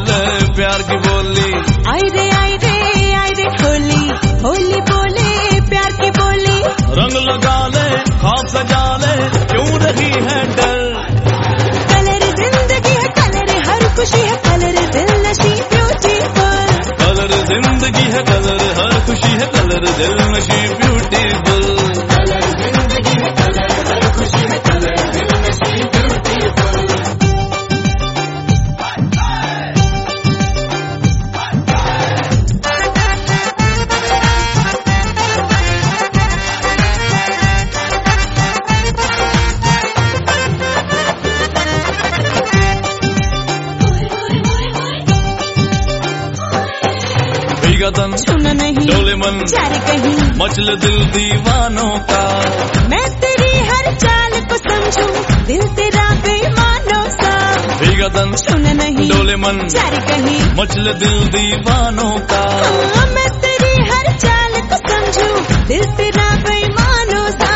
बोले प्यार की बोली। आई रे होली होली बोले प्यार की बोली। रंग लगा ले ख्वाब सजा ले क्यों रही है डर। कलर जिंदगी है कलर हर खुशी है कलर दिल नशी ब्यूटीफुल। कलर जिंदगी है कलर हर खुशी है कलर दिल नशी ब्यूटीफुल। कलर जिंदगी है कलर हर खुशी है कलर दिल नशी ब्यूटीफुल। तन सुना नहीं डोले मन चार कहीं मचल दिल दीवानों का। मैं तेरी हर चाल को समझूं दिल तेरा बेईमानों सा। भीगा तन सुना नहीं डोले मन चार कहीं मचल दिल दीवानों का। मैं तेरी हर चाल को समझूं दिल तेरा बेईमानों सा।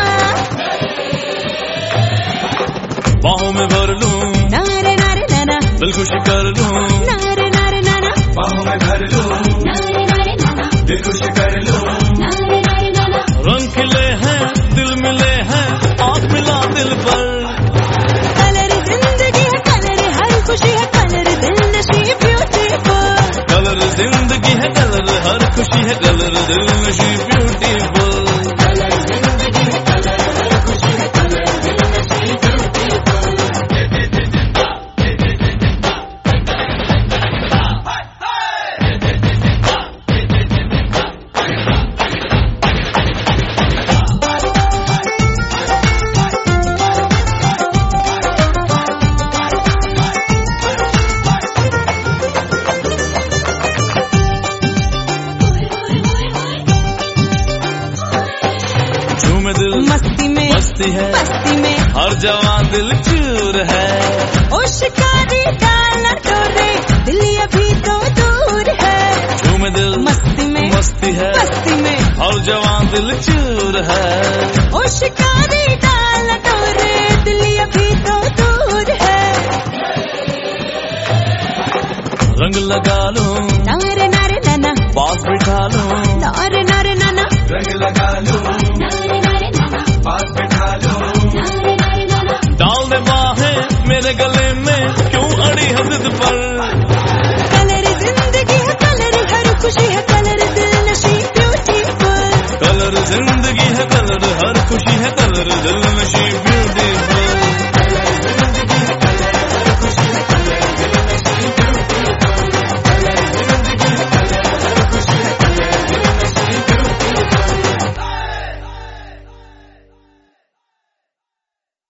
बाहों में भर लूं नारे नारे नाना दिल खुश कर लूं। नारे नारे नाना बाहों में भर लूं नारे नारे नाना दिल खुश कर लूं। नारे नारे नाना रंग खिले हैं दिल मिले हैं आँख मिला दिल पर। कलर जिंदगी है कलर हर खुशी है कलर दिल नशी ब्यूटीफुल। कलर जिंदगी है कलर हर खुशी है कलर दिल नशी ब्यूटीफुल। कलर जिंदगी है कलर हर खुशी है कलर दिल नशी ब्यूटीफुल। दिल मस्ती है बस्ती में हर जवान दिल चूर है। ओ शिकारी डाला डोरे दिल अभी तो दूर है। झूम दिल मस्ती में मस्ती है बस्ती में हर जवान दिल चूर है। ओ शिकारी डाला डोरे दिल अभी तो दूर है। रंग लगा लूं नारे नारे नाना पास बिठा लूं। नारे नारे नाना रंग लगा लूं नारे नारे नाना पास बिठा लूं। नारे नारे नाना डाल दे बाहें मेरे गले में क्यों अड़ी है जिद पर। कलर जिंदगी है कलर हर खुशी है कलर दिल नशी ब्यूटीफुल। कलर जिंदगी है कलर हर खुशी है कलर दिल